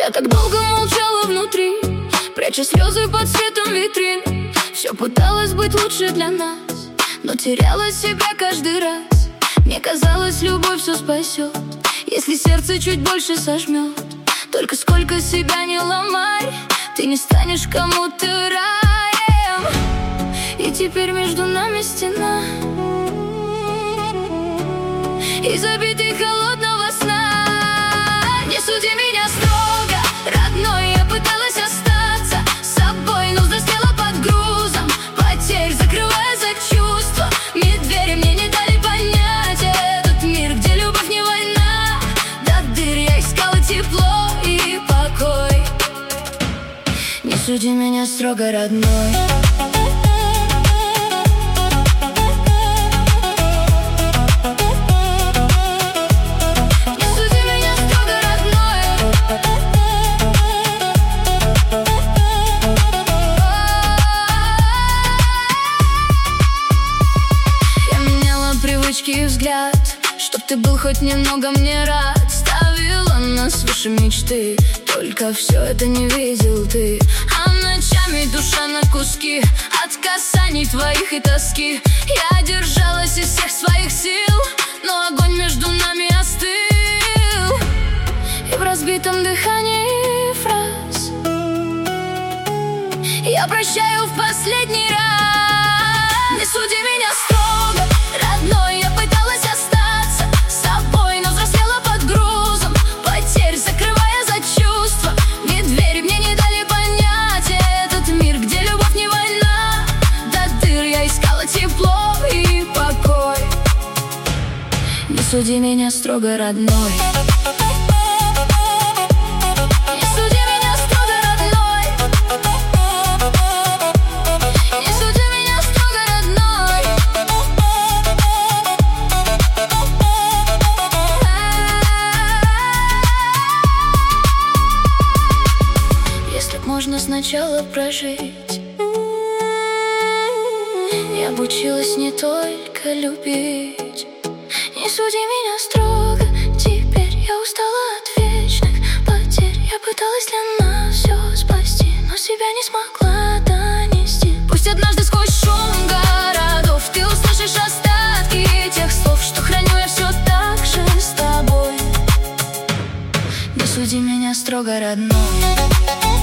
Я так долго молчала внутри, пряча слезы под светом витрин. Все пыталась быть лучше для нас, но теряла себя каждый раз. Мне казалось, любовь все спасет, если сердце чуть больше сожмет. Только сколько себя не ломай, ты не станешь кому-то раем. И теперь между нами стена из забитой холодного сна. Не суди меня строго, родной, я пыталась остаться собой, но взрослела под грузом потерь, закрывая за чувства. Медвери мне не дали понять этот мир, где любовь не война. До дыр я искала тепло и покой. Не суди меня строго, родной. И взгляд, чтоб ты был хоть немного мне рад. Ставила нас выше мечты, только все это не видел ты. А ночами душа на куски от касаний твоих и тоски. Я держалась из всех своих сил, но огонь между нами остыл. И в разбитом дыхании фраз я прощаю в последний раз. Не суди меня строго, родной, я пыталась остаться собой, но взрослела под грузом потерь, закрывая за чувства. Медвери мне не дали понять этот мир, где любовь не война. До дыр я искала тепло и покой. Не суди меня строго, родной. Можно сначала прожить. Я обучилась не только любить. Не суди меня строго, теперь я устала от вечных потерь. Я пыталась для нас все спасти, но себя не смогла донести. Пусть однажды сквозь шум городов ты услышишь остатки тех слов, что храню я все так же с тобой. Не суди меня строго, родной.